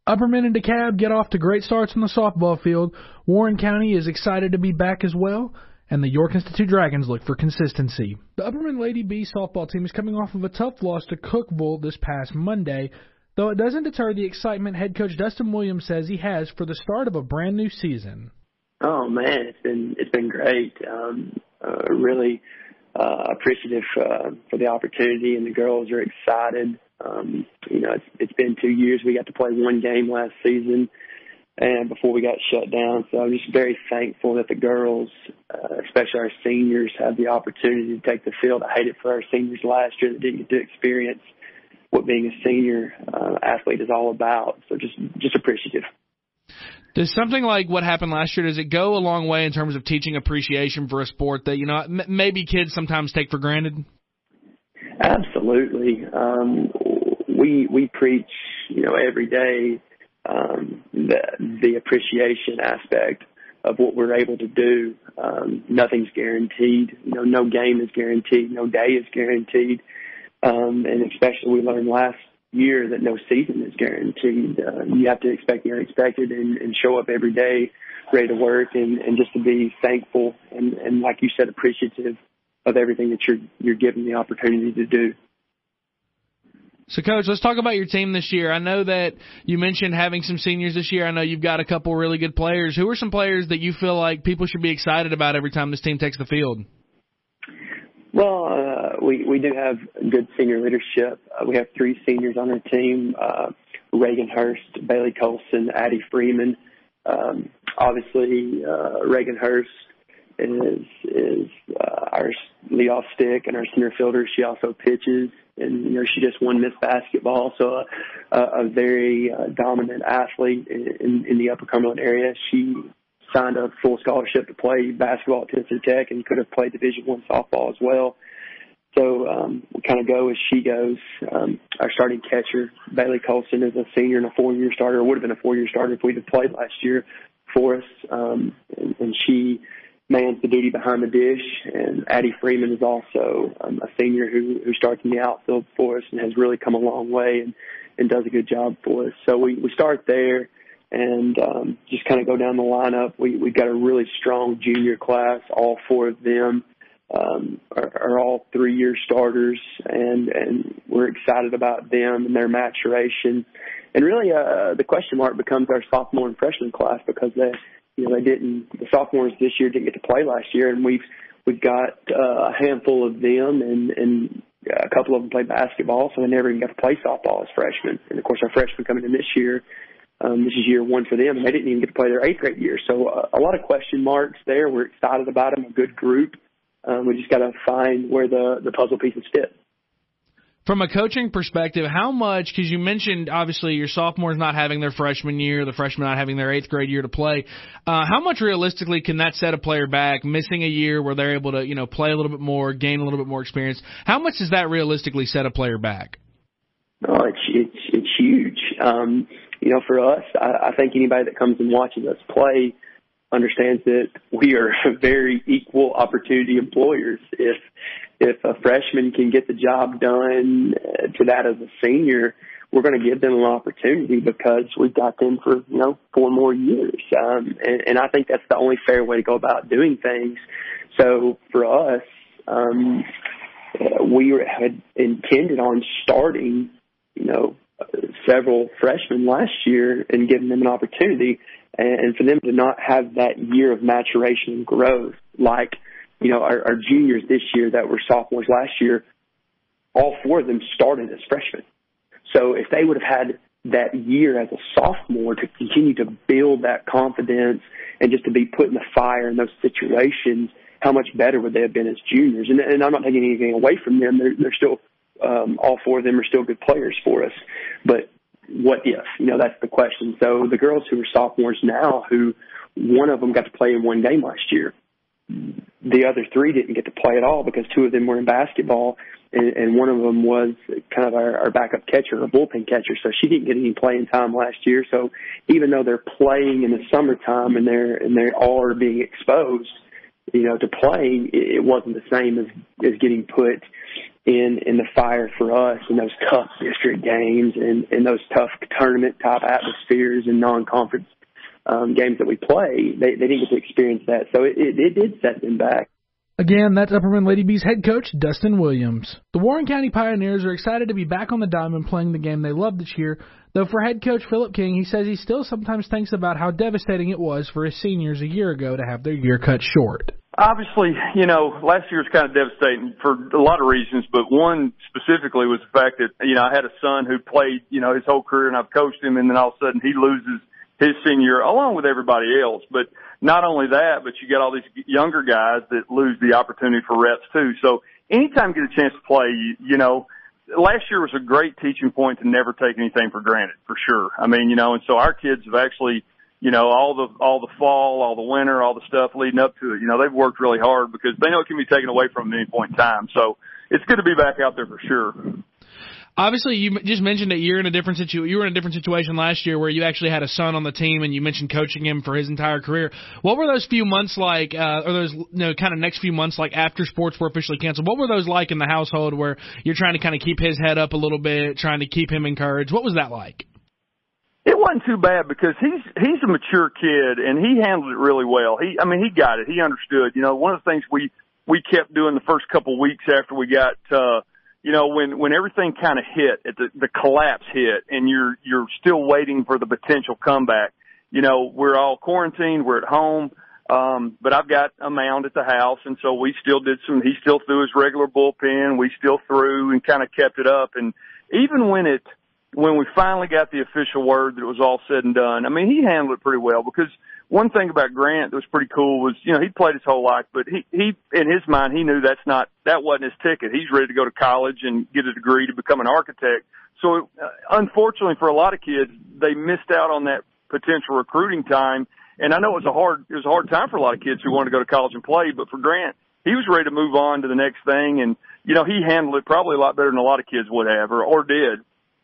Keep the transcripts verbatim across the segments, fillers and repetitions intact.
Upperman and DeKalb get off to great starts on the softball field. Warren County is excited to be back as well, and the York Institute Dragons look for consistency. The Upperman Lady B softball team is coming off of a tough loss to Cookeville this past Monday, though it doesn't deter the excitement head coach Dustin Williams says he has for the start of a brand new season. Oh man, it's been it's been great. Um, uh, really uh, appreciative uh, for the opportunity, and the girls are excited. Um, you know, it's, it's been two years. We got to play one game last season, and before we got shut down. So I'm just very thankful that the girls, uh, especially our seniors, have the opportunity to take the field. I hate it for our seniors last year that didn't get to experience what being a senior uh, athlete is all about. So just just appreciative. Does something like what happened last year, does it go a long way in terms of teaching appreciation for a sport that, you know, m- maybe kids sometimes take for granted? Absolutely. Um, we we preach, you know, every day um, the, the appreciation aspect of what we're able to do. Um, nothing's guaranteed. You know, no game is guaranteed. No day is guaranteed. Um, and especially we learned last year that no season is guaranteed. Uh, you have to expect the unexpected and, and show up every day ready to work and, and just to be thankful and, and, like you said, appreciative of everything that you're you're given the opportunity to do. So, Coach, let's talk about your team this year. I know that you mentioned having some seniors this year. I know you've got a couple really good players. Who are some players that you feel like people should be excited about every time this team takes the field? Well, uh, we, we do have good senior leadership. Uh, we have three seniors on our team, uh, Reagan Hurst, Bailey Colson, Addie Freeman. Um, obviously, uh, Reagan Hurst is is uh, our leadoff stick and our center fielder. She also pitches, and you know she just won Miss Basketball, so a, a very uh, dominant athlete in, in, in the Upper Cumberland area. She signed a full scholarship to play basketball at Tennessee Tech and could have played Division One softball as well. So um, we kind of go as she goes. Um, our starting catcher, Bailey Colson, is a senior and a four-year starter. Would have been a four-year starter if we'd have played last year for us, um, and, and she mans the duty behind the dish. And Addie Freeman is also um, a senior who, who starts in the outfield for us and has really come a long way and, and does a good job for us. So we, we start there and um, just kind of go down the lineup. We, we've got a really strong junior class. All four of them um, are, are all three-year starters, and, and we're excited about them and their maturation. And really uh, the question mark becomes our sophomore and freshman class because they You know, they didn't. The sophomores this year didn't get to play last year, and we've we've got uh, a handful of them, and and a couple of them play basketball, so they never even got to play softball as freshmen. And of course, our freshmen coming in this year, um, this is year one for them, and they didn't even get to play their eighth grade year. So uh, a lot of question marks there. We're excited about them. A good group. Um, we just got to find where the the puzzle pieces fit. From a coaching perspective, how much, because you mentioned obviously your sophomores not having their freshman year, the freshmen not having their eighth grade year to play, uh, how much realistically can that set a player back, missing a year where they're able to, you know, play a little bit more, gain a little bit more experience? How much does that realistically set a player back? Oh, it's it's, it's huge. Um, you know, for us, I, I think anybody that comes and watches us play understands that we are very equal opportunity employers. If if a freshman can get the job done to that as a senior, we're going to give them an opportunity because we've got them for, you know, four more years. Um, and, and I think that's the only fair way to go about doing things. So for us, um, we had intended on starting, you know, several freshmen last year and giving them an opportunity, and for them to not have that year of maturation and growth like, you know, our, our juniors this year that were sophomores last year, all four of them started as freshmen. So if they would have had that year as a sophomore to continue to build that confidence and just to be put in the fire in those situations, how much better would they have been as juniors? And, and I'm not taking anything away from them. They're, they're still, um, all four of them are still good players for us. But what if? You know, that's the question. So the girls who are sophomores now, who one of them got to play in one game last year, the other three didn't get to play at all because two of them were in basketball, and, and one of them was kind of our, our backup catcher, our bullpen catcher, so she didn't get any playing time last year. So even though they're playing in the summertime and they're and they all are being exposed, you know, to playing, it, it wasn't the same as, as getting put in in the fire for us in those tough district games and in those tough tournament type atmospheres and non-conference um, games that we play. They, they didn't get to experience that, so it, it, it did set them back. Again, that's Upperman Lady Bees head coach Dustin Williams. The Warren County Pioneers are excited to be back on the diamond playing the game they love this year, though for head coach Philip King, he says he still sometimes thinks about how devastating it was for his seniors a year ago to have their year cut short. Obviously, you know, last year was kind of devastating for a lot of reasons, but one specifically was the fact that, you know, I had a son who played, you know, his whole career and I've coached him, and then all of a sudden he loses his senior along with everybody else. But not only that, but you got all these younger guys that lose the opportunity for reps too. So anytime you get a chance to play, you, you know, last year was a great teaching point to never take anything for granted, for sure. I mean, you know, and so our kids have actually, you know, all the, all the fall, all the winter, all the stuff leading up to it, you know, they've worked really hard because they know it can be taken away from them at any point in time. So it's good to be back out there for sure. Obviously, you just mentioned that you're in a different situ- you were in a different situation last year where you actually had a son on the team, and you mentioned coaching him for his entire career. What were those few months like, uh, or those you know, kind of next few months like after sports were officially canceled? What were those like in the household where you're trying to kind of keep his head up a little bit, trying to keep him encouraged? What was that like? It wasn't too bad because he's he's a mature kid and he handled it really well. He, I mean, he got it. He understood. You know, one of the things we we kept doing the first couple of weeks after we got. Uh, You know, when, when everything kind of hit, at the, the collapse hit, and you're, you're still waiting for the potential comeback. You know, we're all quarantined, we're at home, um, but I've got a mound at the house, and so we still did some, he still threw his regular bullpen, we still threw and kind of kept it up. And even when it, when we finally got the official word that it was all said and done, I mean, he handled it pretty well because one thing about Grant that was pretty cool was, you know, he'd played his whole life, but he, he, in his mind, he knew that's not, that wasn't his ticket. He's ready to go to college and get a degree to become an architect. So, uh, unfortunately for a lot of kids, they missed out on that potential recruiting time. And I know it was a hard, it was a hard time for a lot of kids who wanted to go to college and play, but for Grant, he was ready to move on to the next thing. And, you know, he handled it probably a lot better than a lot of kids would have or, or did.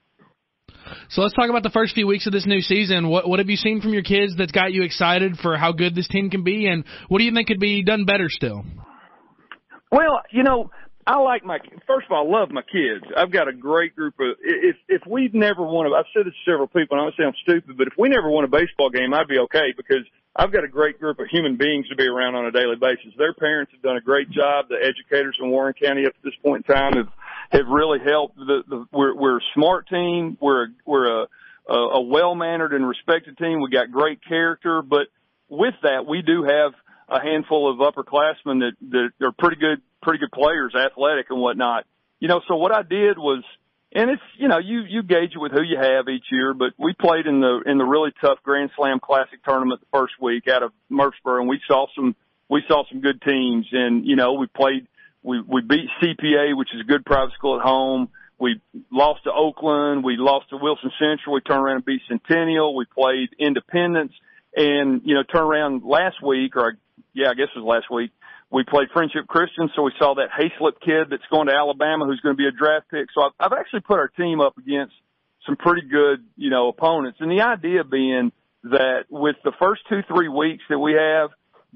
So let's talk about the first few weeks of this new season. What what have you seen from your kids that's got you excited for how good this team can be, and what do you think could be done better still? Well, you know, I like my – first of all, I love my kids. I've got a great group of – if if we've never won – I've said this to several people, and I don't say I'm stupid, but if we never won a baseball game, I'd be okay because I've got a great group of human beings to be around on a daily basis. Their parents have done a great job. The educators in Warren County up to this point in time have – have really helped. The, the, we're, we're a smart team. We're, we're a, a, a well-mannered and respected team. We got great character, but with that, we do have a handful of upperclassmen that, that are pretty good, pretty good players, athletic and whatnot. You know, so what I did was, and it's, you know, you, you gauge it with who you have each year, but we played in the, in the really tough Grand Slam Classic tournament the first week out of Murfreesboro, and we saw some, we saw some good teams, and, you know, we played, We we beat C P A, which is a good private school at home. We lost to Oakland. We lost to Wilson Central. We turned around and beat Centennial. We played Independence. And, you know, turned around last week, or yeah, I guess it was last week, we played Friendship Christian. So we saw that Hayslip kid that's going to Alabama who's going to be a draft pick. So I've, I've actually put our team up against some pretty good, you know, opponents. And the idea being that with the first two, three weeks that we have,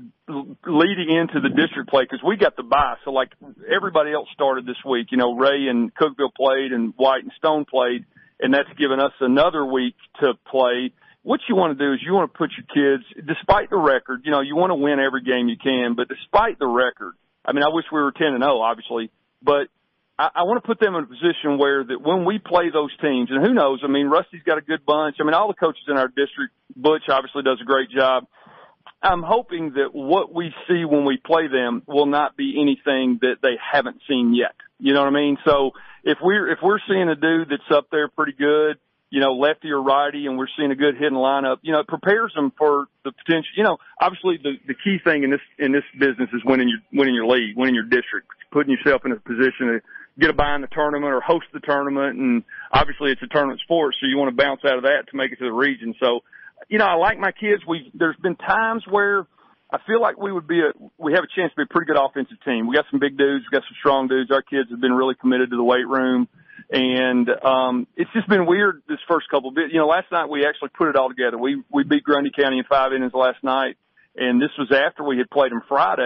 leading into the district play, because we got the bye. So, like, everybody else started this week. You know, Ray and Cookeville played and White and Stone played, and that's given us another week to play. What you want to do is you want to put your kids, despite the record, you know, you want to win every game you can, but despite the record, I mean, I wish we were ten and oh, obviously, but I, I want to put them in a position where that when we play those teams, and who knows, I mean, Rusty's got a good bunch. I mean, all the coaches in our district, Butch obviously does a great job. I'm hoping that what we see when we play them will not be anything that they haven't seen yet. You know what I mean? So if we're, if we're seeing a dude that's up there pretty good, you know, lefty or righty, and we're seeing a good hitting lineup, you know, it prepares them for the potential. You know, obviously the, the key thing in this, in this business is winning your, winning your league, winning your district, putting yourself in a position to get a bye in the tournament or host the tournament. And obviously it's a tournament sport, so you want to bounce out of that to make it to the region. So, you know, I like my kids. We there's been times where I feel like we would be a we have a chance to be a pretty good offensive team. We got some big dudes, we got some strong dudes. Our kids have been really committed to the weight room, and um, it's just been weird this first couple of bit. You know, last night we actually put it all together. We we beat Grundy County in five innings last night, and this was after we had played them Friday.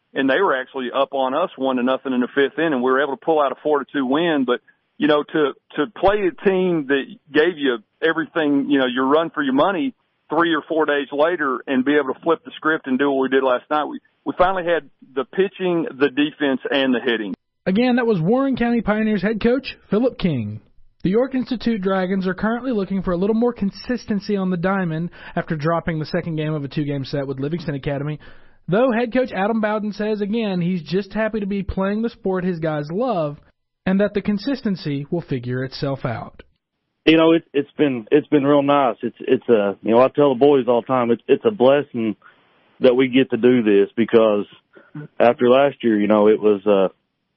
and they were actually up on us one to nothing in the fifth inning. We were able to pull out a four to two win, but you know, to to play a team that gave you everything, you know, your run for your money three or four days later and be able to flip the script and do what we did last night, we we finally had the pitching, the defense, and the hitting. Again, that was Warren County Pioneers head coach Philip King. The York Institute Dragons are currently looking for a little more consistency on the diamond after dropping the second game of a two-game set with Livingston Academy. Though head coach Adam Bowden says, again, he's just happy to be playing the sport his guys love and that the consistency will figure itself out. You know, it, it's been it's been real nice. It's it's a you know I tell the boys all the time it's it's a blessing that we get to do this, because after last year, you know, it was uh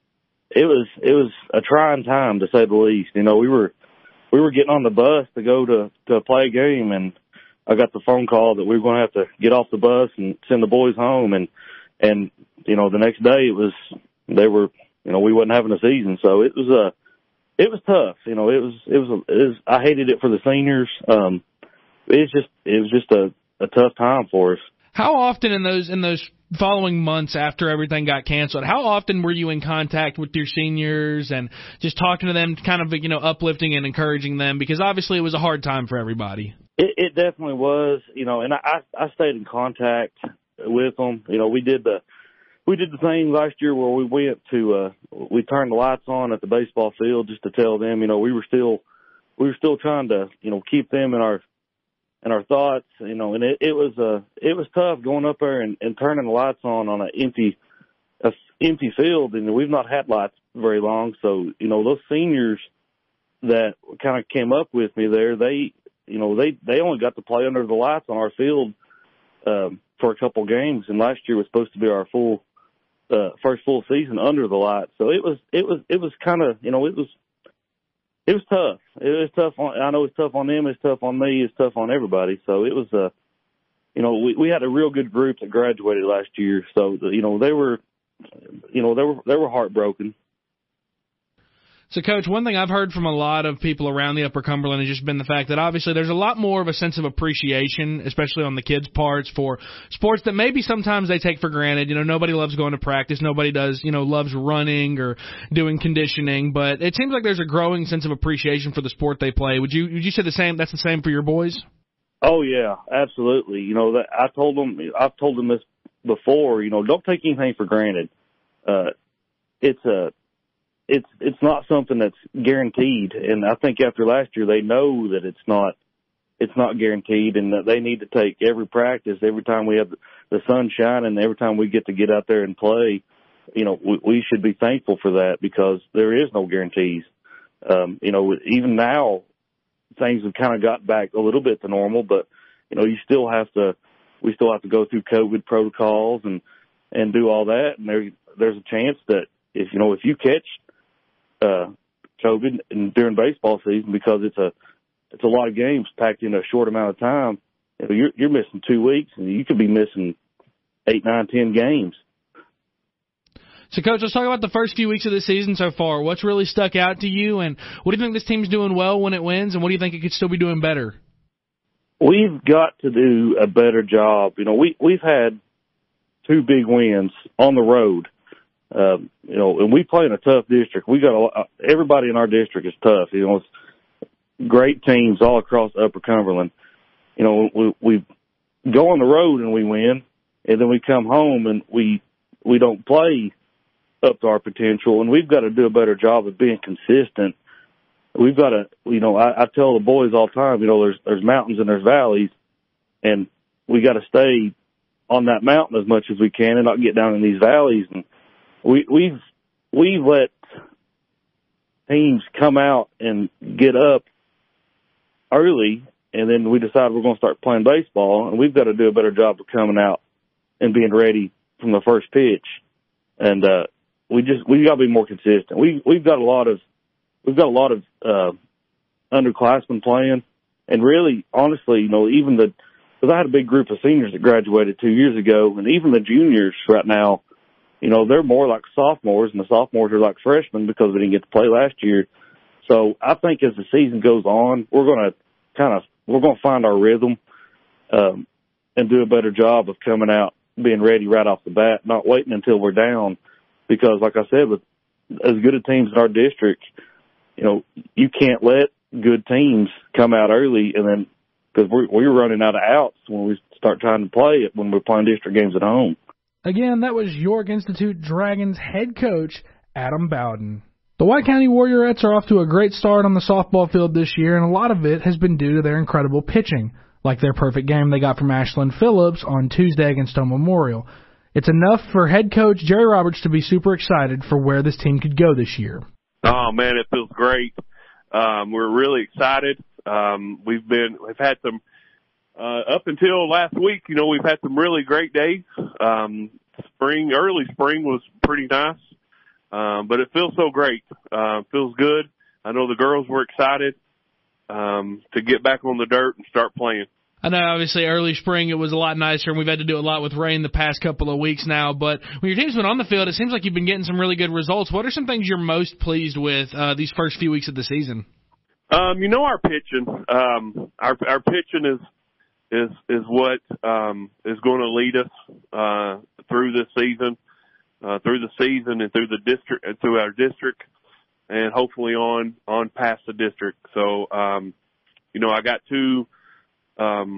it was it was a trying time, to say the least. You know, we were we were getting on the bus to go to to play a game, and I got the phone call that we were going to have to get off the bus and send the boys home, and and you know the next day it was they were you know we wasn't having a season, so it was a it was tough. You know, it was it was, it was I hated it for the seniors. Um, it's just it was just a, a tough time for us. How often in those in those following months after everything got canceled, how often were you in contact with your seniors and just talking to them, kind of, you know, uplifting and encouraging them? Because obviously it was a hard time for everybody. It, it definitely was, you know, and I, I stayed in contact with them. You know, we did the we did the thing last year where we went to uh, we turned the lights on at the baseball field just to tell them, you know, we were still we were still trying to, you know, keep them in our and our thoughts, you know, and it, it was uh it was tough going up there and, and turning the lights on on an empty a empty field, and we've not had lights very long. So, you know, those seniors that kind of came up with me there, they, you know, they, they only got to play under the lights on our field um, for a couple games, and last year was supposed to be our full uh, first full season under the lights. So it was it was it was kind of, you know, it was. It was tough. It was tough on, I know it's tough on them, it's tough on me, it's tough on everybody. So it was, uh, you know, we, we had a real good group that graduated last year. So, you know, they were, you know, they were, they were heartbroken. So, Coach, one thing I've heard from a lot of people around the Upper Cumberland has just been the fact that obviously there's a lot more of a sense of appreciation, especially on the kids' parts, for sports that maybe sometimes they take for granted. You know, nobody loves going to practice. Nobody does, you know, loves running or doing conditioning. But it seems like there's a growing sense of appreciation for the sport they play. Would you would you say the same? That's the same for your boys? Oh, yeah, absolutely. You know, that I told them, I've told them this before, you know, don't take anything for granted. Uh, it's a, It's it's not something that's guaranteed, and I think after last year they know that it's not it's not guaranteed, and that they need to take every practice, every time we have the sun shining, every time we get to get out there and play. You know, we, we should be thankful for that, because there is no guarantees. Um, you know, even now things have kind of got back a little bit to normal, but you know, you still have to we still have to go through COVID protocols and and do all that, and there there's a chance that if you know if you catch Uh, COVID and during baseball season, because it's a it's a lot of games packed in a short amount of time. You know, you're you're missing two weeks, and you could be missing eight, nine, ten games. So, Coach, let's talk about the first few weeks of the season so far. What's really stuck out to you, and what do you think this team's doing well when it wins, and what do you think it could still be doing better? We've got to do a better job. You know, we we've had two big wins on the road. Um, you know, and we play in a tough district. We got a lot, everybody in our district is tough. You know, it's great teams all across Upper Cumberland. You know, we, we go on the road and we win, and then we come home and we we don't play up to our potential. And we've got to do a better job of being consistent. We've got to, you know, I, I tell the boys all the time, you know, there's there's mountains and there's valleys, and we got to stay on that mountain as much as we can and not get down in these valleys. And We, we've, we've let teams come out and get up early, and then we decide we're going to start playing baseball, and we've got to do a better job of coming out and being ready from the first pitch. And, uh, we just, we've got to be more consistent. We, we've got a lot of, we've got a lot of, uh, underclassmen playing, and really, honestly, you know, even the, because I had a big group of seniors that graduated two years ago, and even the juniors right now, you know, they're more like sophomores, and the sophomores are like freshmen because they didn't get to play last year. So I think as the season goes on, we're going to kind of, we're going to find our rhythm, um, and do a better job of coming out being ready right off the bat, not waiting until we're down. Because, like I said, with as good a teams in our district, you know, you can't let good teams come out early and then because we're, we're running out of outs when we start trying to play it when we're playing district games at home. Again, that was York Institute Dragons head coach Adam Bowden. The White County Warriorettes are off to a great start on the softball field this year, and a lot of it has been due to their incredible pitching, like their perfect game they got from Ashlyn Phillips on Tuesday against Stone Memorial. It's enough for head coach Jerry Roberts to be super excited for where this team could go this year. Oh, man, it feels great. Um, we're really excited. Um, we've been, we've had some, uh, up until last week, you know, we've had some really great days. Um, spring, early spring was pretty nice. Um, but it feels so great. Uh, feels good. I know the girls were excited, um, to get back on the dirt and start playing. I know, obviously, early spring it was a lot nicer, and we've had to do a lot with rain the past couple of weeks now. But when your team's been on the field, it seems like you've been getting some really good results. What are some things you're most pleased with uh, these first few weeks of the season? Um, you know, our pitching, um, our our pitching is is is what um, is going to lead us uh, through this season, uh, through the season, and through the district, and through our district, and hopefully on on past the district. So, um, you know, I got two. Um,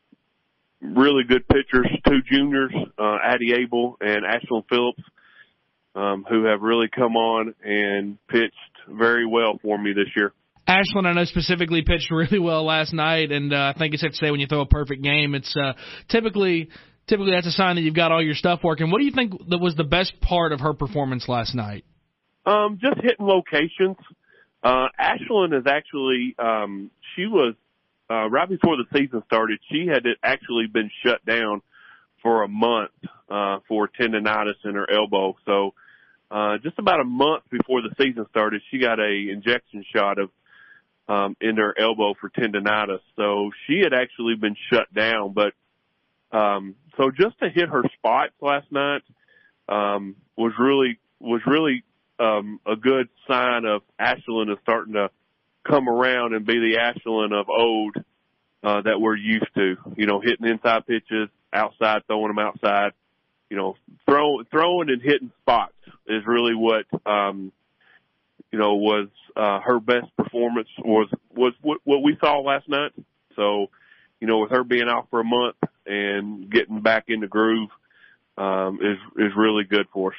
really good pitchers, two juniors, uh, Addie Abel and Ashlyn Phillips, um, who have really come on and pitched very well for me this year. Ashlyn, I know specifically pitched really well last night, and uh, I think it's safe to say when you throw a perfect game, it's uh, typically typically that's a sign that you've got all your stuff working. What do you think that was the best part of her performance last night? Um, just hitting locations. Uh, Ashlyn is actually, um, she was, Uh, right before the season started, she had actually been shut down for a month uh, for tendonitis in her elbow. So uh, just about a month before the season started, she got a injection shot of um, in her elbow for tendonitis. So she had actually been shut down. But um, so just to hit her spots last night um, was really was really um, a good sign of Ashlyn is starting to come around and be the Ashlyn of old uh, that we're used to. You know, hitting inside pitches, outside, throwing them outside. You know, throw, throwing and hitting spots is really what um, you know was uh, her best performance. Was was what, what we saw last night. So, you know, with her being out for a month and getting back in the groove um, is is really good for us.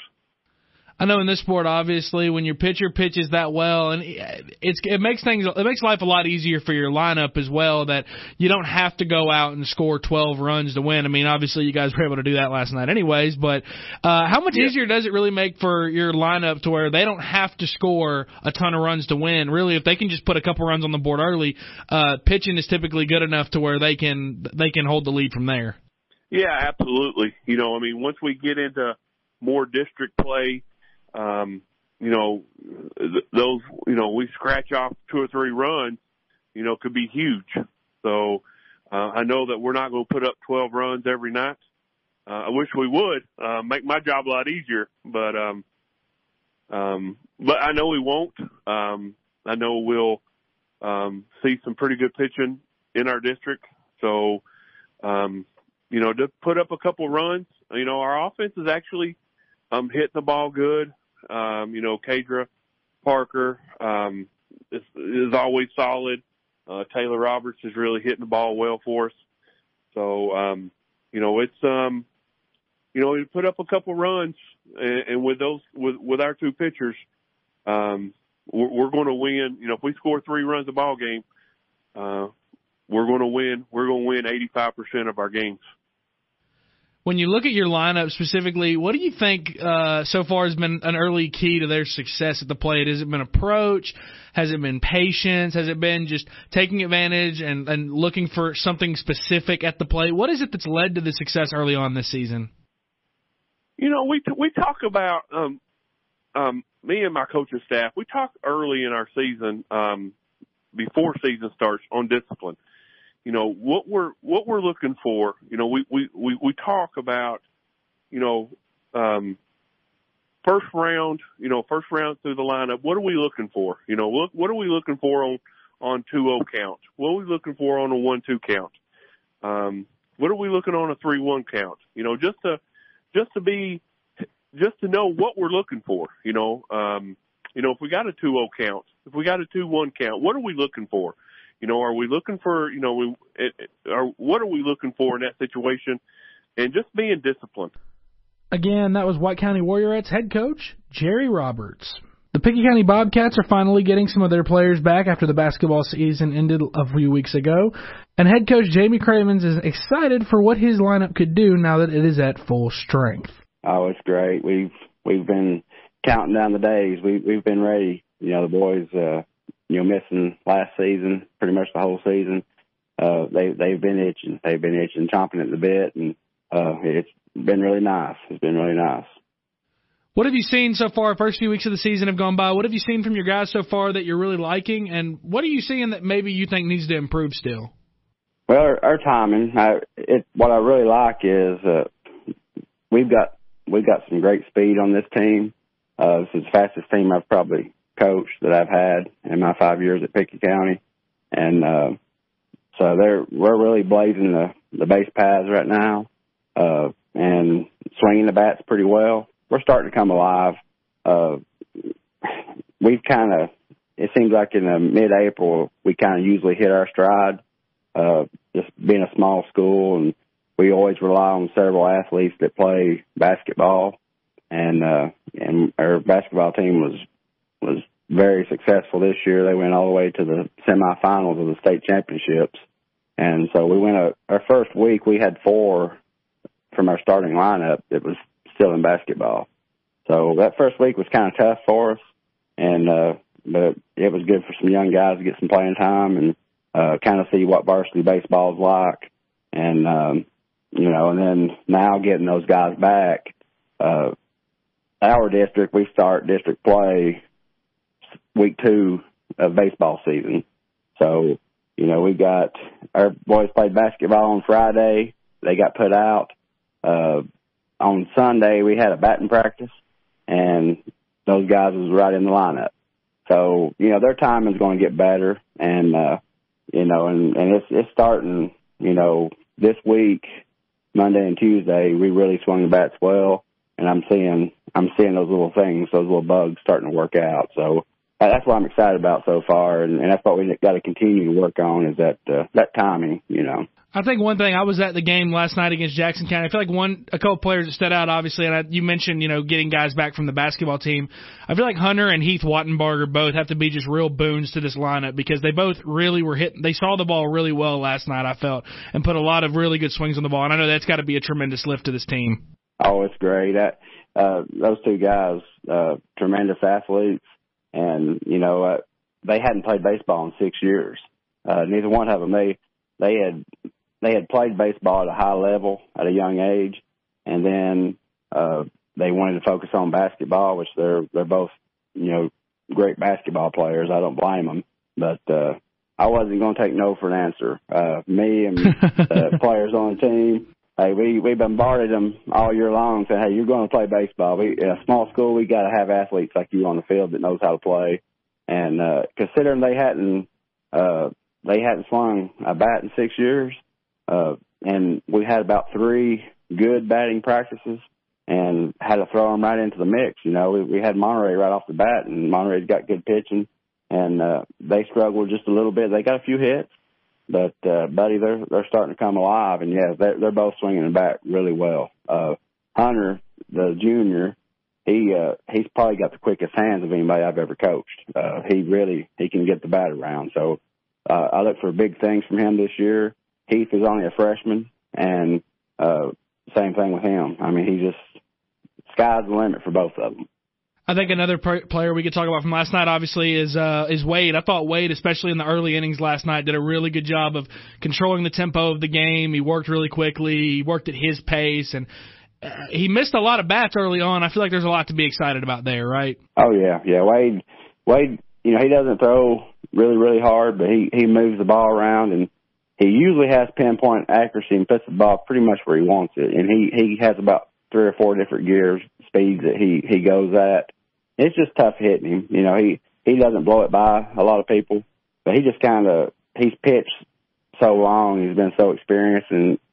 I know in this sport, obviously, when your pitcher pitches that well, and it's it makes things it makes life a lot easier for your lineup as well. That you don't have to go out and score twelve runs to win. I mean, obviously, you guys were able to do that last night, anyways. But uh, how much yeah. easier does it really make for your lineup to where they don't have to score a ton of runs to win? Really, if they can just put a couple runs on the board early, uh, pitching is typically good enough to where they can they can hold the lead from there. Yeah, absolutely. You know, I mean, once we get into more district play. Um, you know, th- those, you know, we scratch off two or three runs, you know, could be huge. So, uh, I know that we're not going to put up twelve runs every night. Uh, I wish we would, uh, make my job a lot easier, but, um, um, but I know we won't. Um, I know we'll, um, see some pretty good pitching in our district. So, um, you know, to put up a couple runs, you know, our offense is actually, um, hitting the ball good. Um, you know, Kadra Parker um, is, is always solid. Uh, Taylor Roberts is really hitting the ball well for us. So, um, you know, it's, um, you know, we put up a couple runs, and, and with those, with, with our two pitchers, um, we're, we're going to win. You know, if we score three runs a ball game, uh, we're going to win. We're going to win eighty-five percent of our games. When you look at your lineup specifically, what do you think uh, so far has been an early key to their success at the plate? Has it been approach? Has it been patience? Has it been just taking advantage and, and looking for something specific at the plate? What is it that's led to the success early on this season? You know, we we talk about um, um, me and my coaching staff. We talk early in our season, um, before season starts, on discipline. You know, what we're, what we're looking for, you know, we, we, we, we talk about, you know, um, first round, you know, first round through the lineup. What are we looking for? You know, what, what are we looking for on, on two oh count? What are we looking for on a one two count? Um, What are we looking on a three one count? You know, just to just to be just to know what we're looking for. You know, um, you know, if we got a two oh count, if we got a two one count, what are we looking for? You know, are we looking for, you know, we, it, it, are, what are we looking for in that situation? And just being disciplined. Again, that was White County Warriorettes head coach Jerry Roberts. The Pickett County Bobcats are finally getting some of their players back after the basketball season ended a few weeks ago, and head coach Jamie Cravens is excited for what his lineup could do now that it is at full strength. Oh, it's great. We've we've been counting down the days. We we've been ready. You know, the boys, uh, you know, missing last season, pretty much the whole season. Uh, they they've been itching. They've been itching, chomping at the bit, and uh, it's been really nice. It's been really nice. What have you seen so far? First few weeks of the season have gone by. What have you seen from your guys so far that you're really liking, and what are you seeing that maybe you think needs to improve still? Well, our, our timing. I, it, what I really like is uh, we've got we've got some great speed on this team. Uh, this is the fastest team I've probably coached that I've had in my five years at Pickett County, and uh, so they're we're really blazing the the base paths right now, uh, and swinging the bats pretty well. We're starting to come alive. Uh, we've kind of, it seems like in uh, mid-April, we kind of usually hit our stride, uh, just being a small school, and we always rely on several athletes that play basketball, and uh, and our basketball team was was very successful this year. They went all the way to the semifinals of the state championships, and so we went, a, our first week, we had four from our starting lineup that was still in basketball. So that first week was kind of tough for us, and uh, but it was good for some young guys to get some playing time and uh, kind of see what varsity baseball is like. And, um, you know, and then now getting those guys back, uh, our district, we start district play week two of baseball season. So, you know, we got our boys played basketball on Friday. They got put out. Uh, On Sunday, we had a batting practice, and those guys was right in the lineup. So, you know, their timing's going to get better, and, uh, you know, and, and it's, it's starting, you know, this week, Monday and Tuesday, we really swung the bats well, and I'm seeing, I'm seeing those little things, those little bugs starting to work out. So that's what I'm excited about so far, and, and that's what we got to continue to work on is that, uh, that timing, you know. I think one thing, I was at the game last night against Jackson County. I feel like one, a couple players that stood out, obviously, and I, you mentioned, you know, getting guys back from the basketball team. I feel like Hunter and Heath Wattenbarger both have to be just real boons to this lineup because they both really were hitting. They saw the ball really well last night, I felt, and put a lot of really good swings on the ball. And I know that's got to be a tremendous lift to this team. Oh, it's great. That, uh, those two guys, uh, tremendous athletes, and, you know, uh, they hadn't played baseball in six years. Uh, neither one of them. They, they had, They had played baseball at a high level at a young age, and then uh, they wanted to focus on basketball, which they're they're both, you know, great basketball players. I don't blame them, but uh, I wasn't going to take no for an answer. Uh, me and uh, players on the team, hey, we we bombarded them all year long, saying, "Hey, you're going to play baseball. We in a small school, we got to have athletes like you on the field that knows how to play." And uh, considering they hadn't uh, they hadn't swung a bat in six years. Uh, and we had about three good batting practices and had to throw them right into the mix. You know, we, we had Monterey right off the bat, and Monterey's got good pitching, and uh, they struggled just a little bit. They got a few hits, but, uh, buddy, they're, they're starting to come alive, and yeah, they're, they're both swinging the bat really well. Uh, Hunter, the junior, he, uh, he's probably got the quickest hands of anybody I've ever coached. Uh, he really, he can get the bat around. So, uh, I look for big things from him this year. Heath is only a freshman, and uh, same thing with him. I mean, he just sky's the limit for both of them. I think another per- player we could talk about from last night, obviously, is uh, is Wade. I thought Wade, especially in the early innings last night, did a really good job of controlling the tempo of the game. He worked really quickly. He worked at his pace, and uh, he missed a lot of bats early on. I feel like there's a lot to be excited about there, right? Oh yeah, yeah. Wade, Wade, you know, he doesn't throw really, really hard, but he he moves the ball around, and he usually has pinpoint accuracy and puts the ball pretty much where he wants it. And he, he has about three or four different gears, speeds that he, he goes at. It's just tough hitting him. You know, he, he doesn't blow it by a lot of people, but he just kind of, he's pitched so long. He's been so experienced, and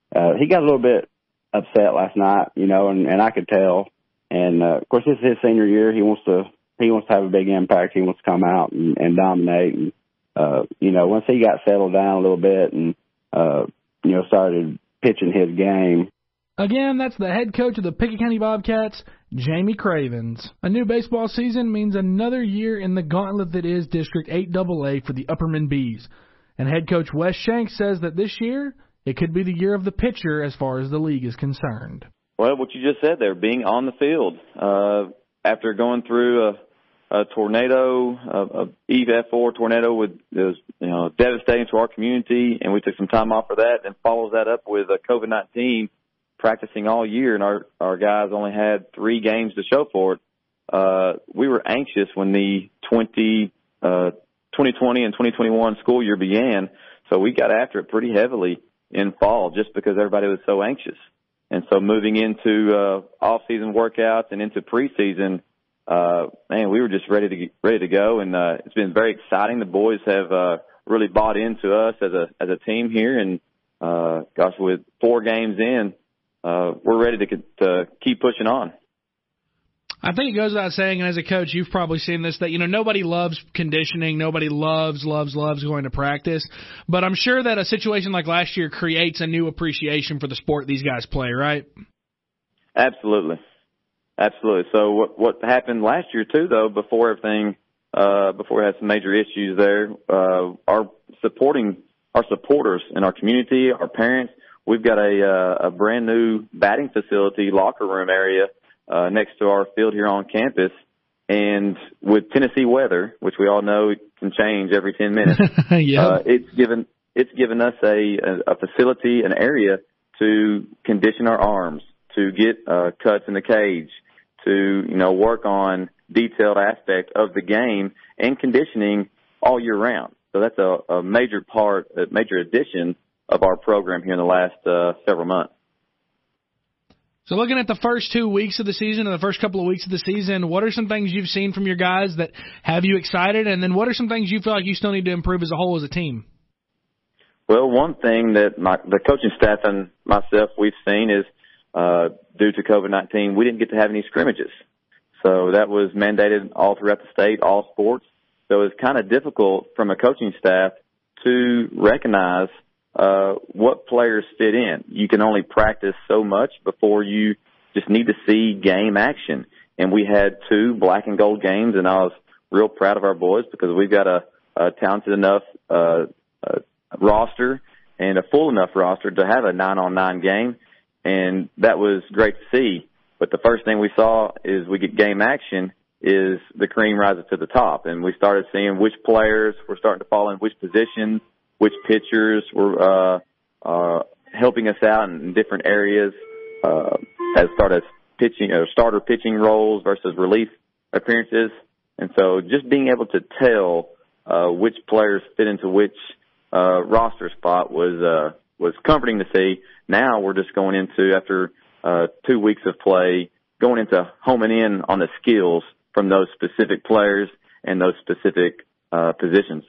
uh, he got a little bit upset last night, you know, and, and I could tell. And, uh, of course, this is his senior year. He wants to, he wants to have a big impact. He wants to come out and, and dominate. And, uh, you know, once he got settled down a little bit and, uh, you know, started pitching his game. Again, that's the head coach of the Pickett County Bobcats, Jamie Cravens. A new baseball season means another year in the gauntlet that is District eight double A for the Upperman Bees. And head coach Wes Shanks says that this year, it could be the year of the pitcher as far as the league is concerned. Well, what you just said there, being on the field. Uh, after going through a, a tornado, a, a E V F four tornado with, it was, you know, devastating to our community, and we took some time off for that, and follows that up with a COVID nineteen, practicing all year, and our, our guys only had three games to show for it. Uh, we were anxious when the twenty, uh, twenty twenty and twenty twenty-one school year began, so we got after it pretty heavily in fall just because everybody was so anxious. And so moving into uh, off-season workouts and into preseason, uh, man, we were just ready to get, ready to go, and uh, it's been very exciting. The boys have uh, really bought into us as a as a team here, and uh, gosh, with four games in, uh, we're ready to, to keep pushing on. I think it goes without saying, and as a coach, you've probably seen this, that, you know, nobody loves conditioning. Nobody loves, loves, loves going to practice. But I'm sure that a situation like last year creates a new appreciation for the sport these guys play, right? Absolutely. Absolutely. So what what happened last year, too, though, before everything, uh, before we had some major issues there, uh, our supporting, our supporters in our community, our parents, we've got a, uh, a brand new batting facility, locker room area, Uh, next to our field here on campus. And with Tennessee weather, which we all know can change every ten minutes, yeah. uh, it's given it's given us a, a facility, an area to condition our arms, to get uh, cuts in the cage, to, you know, work on detailed aspect of the game and conditioning all year round. So that's a, a major part, a major addition of our program here in the last uh, several months. So looking at the first two weeks of the season and the first couple of weeks of the season, what are some things you've seen from your guys that have you excited? And then what are some things you feel like you still need to improve as a whole as a team? Well, one thing that my, the coaching staff and myself we've seen is uh, due to COVID nineteen, we didn't get to have any scrimmages. So that was mandated all throughout the state, all sports. So it's kind of difficult from a coaching staff to recognize uh, what players fit in. You can only practice so much before you just need to see game action. And we had two black and gold games, and I was real proud of our boys because we've got a, a talented enough uh, uh, roster and a full enough roster to have a nine-on-nine game, and that was great to see. But the first thing we saw is we get game action is the cream rises to the top, and we started seeing which players were starting to fall in which positions, which pitchers were uh, uh, helping us out in different areas uh, as far as pitching or starter pitching roles versus relief appearances. And so just being able to tell uh, which players fit into which uh, roster spot was uh, was comforting to see. Now we're just going into, after uh, two weeks of play, going into homing in on the skills from those specific players and those specific uh, positions.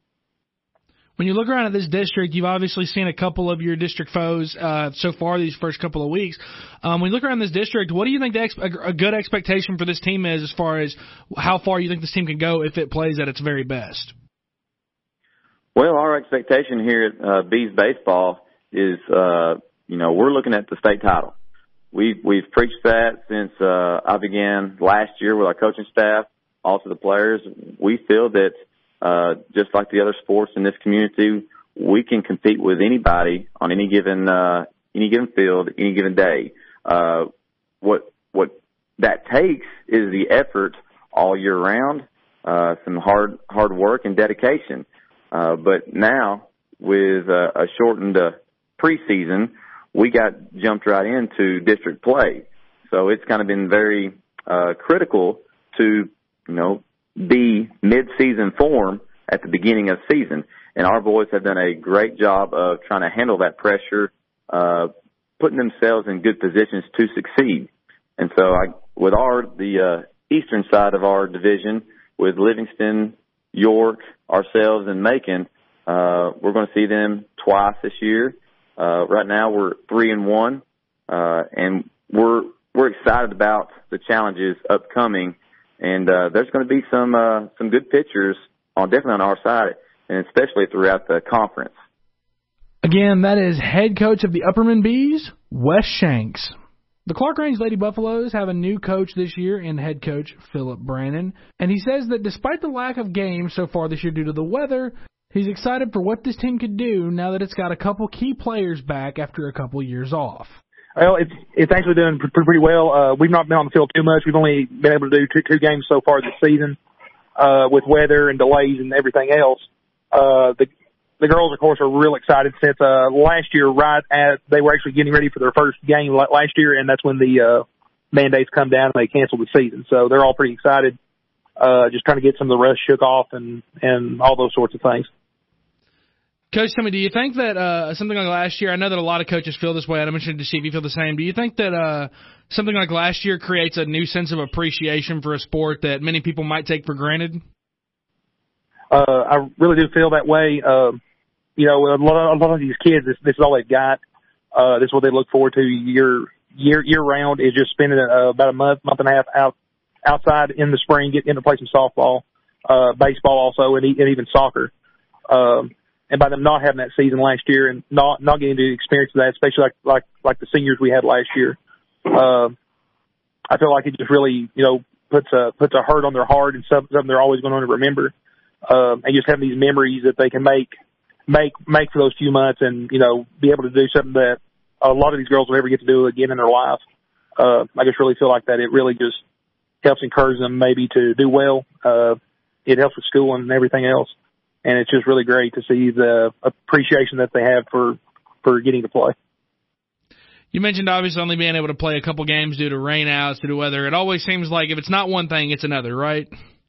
When you look around at this district, you've obviously seen a couple of your district foes uh, so far these first couple of weeks. Um, when you look around this district, what do you think the ex- a good expectation for this team is as far as how far you think this team can go if it plays at its very best? Well, our expectation here at uh, Bees Baseball is, uh, you know, we're looking at the state title. We've, we've preached that since uh, I began last year with our coaching staff, also the players. We feel that Uh, just like the other sports in this community, we can compete with anybody on any given, uh, any given field, any given day. Uh, what, what that takes is the effort all year round, uh, some hard, hard work and dedication. Uh, but now with uh, a shortened uh, preseason, we got jumped right into district play. So it's kind of been very, uh, critical to, you know, be mid-season form at the beginning of season. And our boys have done a great job of trying to handle that pressure, uh, putting themselves in good positions to succeed. And so I, with our, the, uh, eastern side of our division, with Livingston, York, ourselves, and Macon, uh, we're going to see them twice this year. Uh, right now we're three and one, uh, and we're, we're excited about the challenges upcoming. And, uh, there's going to be some, uh, some good pitchers on, definitely on our side, and especially throughout the conference. Again, that is head coach of the Upperman Bees, Wes Shanks. The Clark Range Lady Buffaloes have a new coach this year in head coach Philip Brannon, and he says that despite the lack of games so far this year due to the weather, he's excited for what this team could do now that it's got a couple key players back after a couple years off. Well, it's it's actually doing pretty well. Uh, we've not been on the field too much. We've only been able to do two, two games so far this season uh, with weather and delays and everything else. Uh, the The girls, of course, are real excited since uh, last year, right at they were actually getting ready for their first game last year, and that's when the uh, mandates come down and they canceled the season. So they're all pretty excited, uh, just trying to get some of the rust shook off and, and all those sorts of things. Coach, tell me, do you think that uh, something like last year, I know that a lot of coaches feel this way, and I'm interested to see if you feel the same. Do you think that uh, something like last year creates a new sense of appreciation for a sport that many people might take for granted? Uh, I really do feel that way. Uh, You know, a lot, of, a lot of these kids, this, this is all they've got. Uh, this is what they look forward to year, year, year round is just spending uh, about a month, month and a half out, outside in the spring, getting to play some softball, uh, baseball also, and, and even soccer. Um, and by them not having that season last year and not, not getting to experience that, especially like, like, like the seniors we had last year, uh, I feel like it just really, you know, puts a, puts a hurt on their heart and something, something they're always going to remember. Um, and just having these memories that they can make, make make for those few months and, you know, be able to do something that a lot of these girls will never get to do again in their life. Uh, I just really feel like that it really just helps encourage them maybe to do well. Uh, it helps with school and everything else. And it's just really great to see the appreciation that they have for, for getting to play. You mentioned obviously only being able to play a couple games due to rainouts, due to weather. It always seems like if it's not one thing, it's another, right?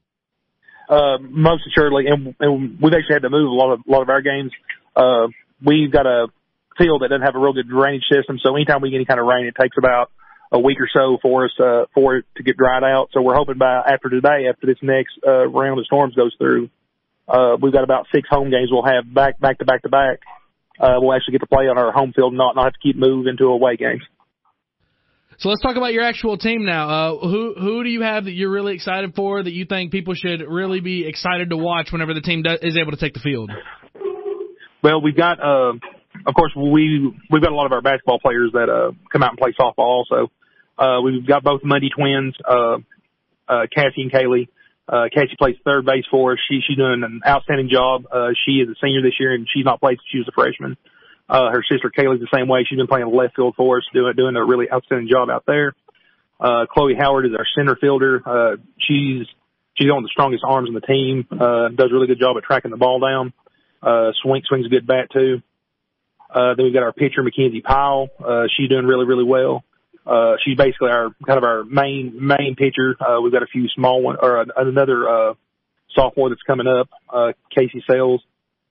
Uh, most assuredly, and, and we've actually had to move a lot of a lot of our games. Uh, we've got a field that doesn't have a real good drainage system, so anytime we get any kind of rain, it takes about a week or so for us uh, for it to get dried out. So we're hoping by after today, after this next uh, round of storms goes through, uh, we've got about six home games we'll have back back to back to back. Uh, we'll actually get to play on our home field and not not have to keep moving to away games. So let's talk about your actual team now. Uh, who who do you have that you're really excited for, that you think people should really be excited to watch whenever the team do, is able to take the field? Well, we've got, uh, of course, we, we've got a lot of our basketball players that uh, come out and play softball also. Uh, we've got both Mundy twins, uh, uh, Cassie and Kaylee. Uh, Cassie plays third base for us. She, she's doing an outstanding job. Uh, she is a senior this year, and she's not played since she was a freshman. Uh, her sister Kaylee's the same way. She's been playing left field for us, doing doing a really outstanding job out there. Uh, Chloe Howard is our center fielder. Uh, she's she's got one of the strongest arms on the team. Uh, does a really good job at tracking the ball down. Uh, swing swings a good bat too. Uh, then we've got our pitcher Mackenzie Powell. Uh, she's doing really really well. Uh, she's basically our kind of our main main pitcher. Uh, we've got a few small one or another uh, sophomore that's coming up, uh, Casey Sales.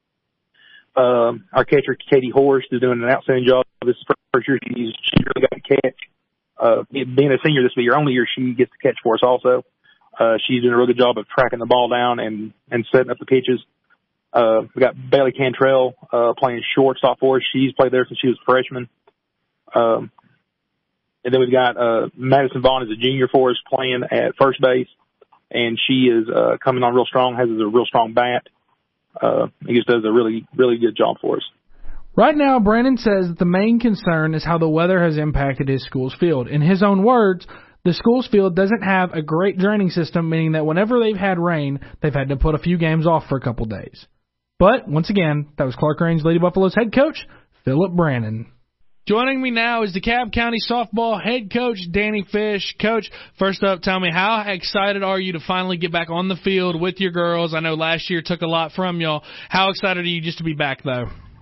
Um, our catcher, Katie Horst, is doing an outstanding job. This is the first year she's, she's really got to catch. Uh, being a senior, this will be her only year she gets to catch for us also. Uh, she's doing a really good job of tracking the ball down and, and setting up the pitches. Uh, we got Bailey Cantrell, uh, playing shortstop for us. She's played there since she was a freshman. Um, and then we've got, uh, Madison Vaughn is a junior for us playing at first base. And she is, uh, coming on real strong, has a real strong bat. Uh, he just does a really, really good job for us. Right now, Brandon says that the main concern is how the weather has impacted his school's field. In his own words, the school's field doesn't have a great draining system, meaning that whenever they've had rain, they've had to put a few games off for a couple days. But, once again, that was Clark Range Lady Buffaloes head coach, Philip Brannon. Joining me now is DeKalb County softball head coach, Danny Fish. Coach, first up, tell me, how excited are you to finally get back on the field with your girls? I know last year took a lot from y'all. How excited are you just to be back, though?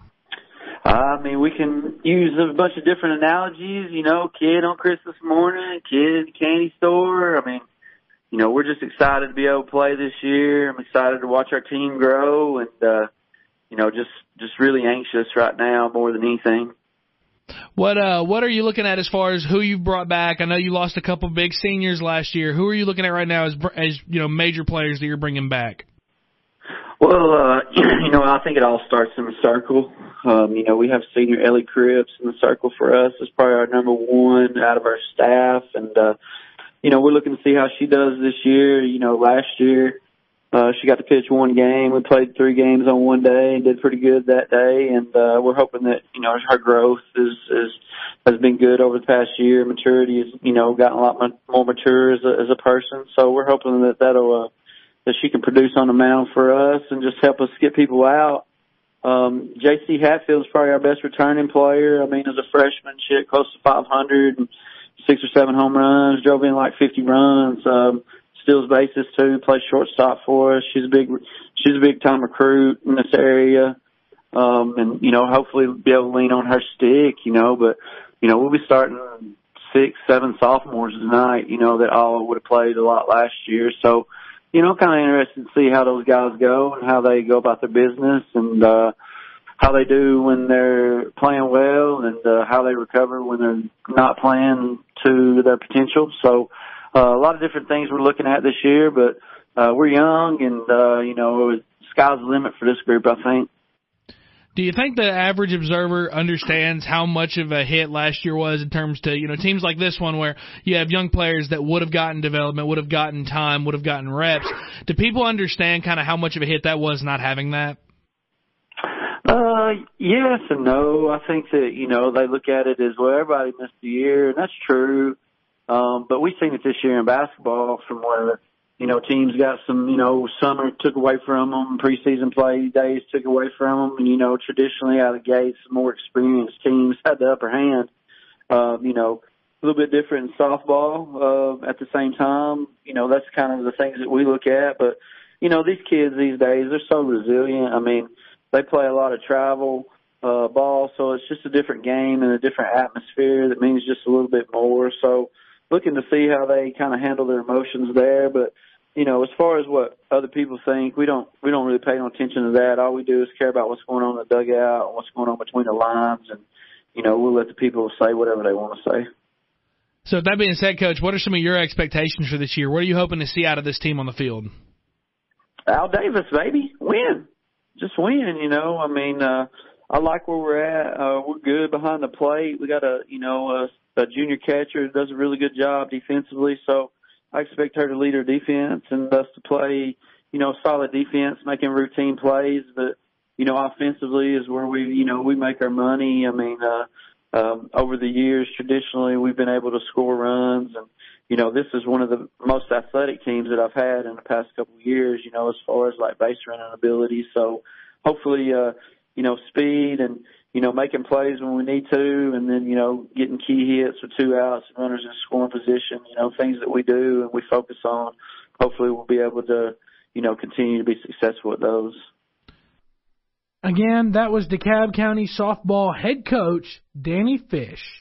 I mean, we can use a bunch of different analogies, you know, kid on Christmas morning, kid in the candy store. I mean, you know, we're just excited to be able to play this year. I'm excited to watch our team grow and, uh, you know, just, just really anxious right now more than anything. What uh what are you looking at as far as who you brought back? I know you lost a couple big seniors last year. Who are you looking at right now as as you know major players that you're bringing back? Well, uh, you know, I think it all starts in the circle. Um, you know, we have senior Ellie Cripps in the circle for us. It's probably our number one out of our staff. And, uh, you know, we're looking to see how she does this year. You know, last year, uh, she got to pitch one game. We played three games on one day and did pretty good that day. And, uh, we're hoping that, you know, her growth is, is, has been good over the past year. Maturity has, you know, gotten a lot more mature as a, as a person. So we're hoping that that'll, uh, that she can produce on the mound for us and just help us get people out. Um, J C Hatfield's probably our best returning player. I mean, as a freshman, she hit close to five hundred and six or seven home runs, drove in like fifty runs, um, steals bases too, plays shortstop for us. She's a big, she's a big time recruit in this area. Um, and, you know, hopefully be able to lean on her stick, you know, but, you know, we'll be starting six, seven sophomores tonight, you know, that all would have played a lot last year. So, you know, kind of interested to see how those guys go and how they go about their business and, uh, how they do when they're playing well and, uh, how they recover when they're not playing to their potential. So, uh, a lot of different things we're looking at this year, but, uh, we're young and, uh, you know, it was, sky's the limit for this group, I think. Do you think the average observer understands how much of a hit last year was in terms to, you know, teams like this one where you have young players that would have gotten development, would have gotten time, would have gotten reps? Do people understand kind of how much of a hit that was not having that? Uh, yes and no. I think that, you know, they look at it as, well, everybody missed a year, and that's true. Um, but we've seen it this year in basketball from where, you know, teams got some, you know, summer took away from them, preseason play days took away from them, and, you know, traditionally out of the gates, more experienced teams had the upper hand. Um, you know, a little bit different in softball, uh, at the same time. You know, that's kind of the things that we look at. But, you know, these kids these days, they're so resilient. I mean, they play a lot of travel, uh, ball, so it's just a different game and a different atmosphere that means just a little bit more. So, looking to see how they kind of handle their emotions there. But, you know, as far as what other people think, we don't we don't really pay no attention to that. All we do is care about what's going on in the dugout and what's going on between the lines. And, you know, we'll let the people say whatever they want to say. So that being said, Coach, what are some of your expectations for this year? What are you hoping to see out of this team on the field? Al Davis, baby. Win. Just win, you know. I mean, uh, I like where we're at. Uh, we're good behind the plate. We got a, you know, a a junior catcher who does a really good job defensively, so I expect her to lead her defense and us to play, you know, solid defense, making routine plays. But, you know, offensively is where we, you know, we make our money. I mean, uh, um, over the years, traditionally, we've been able to score runs. And, you know, this is one of the most athletic teams that I've had in the past couple of years, you know, as far as, like, base running ability. So hopefully, uh, you know, speed and, you know, making plays when we need to, and then, you know, getting key hits with two outs and runners in scoring position, you know, things that we do and we focus on. Hopefully we'll be able to, you know, continue to be successful at those. Again, that was DeKalb County softball head coach Danny Fish.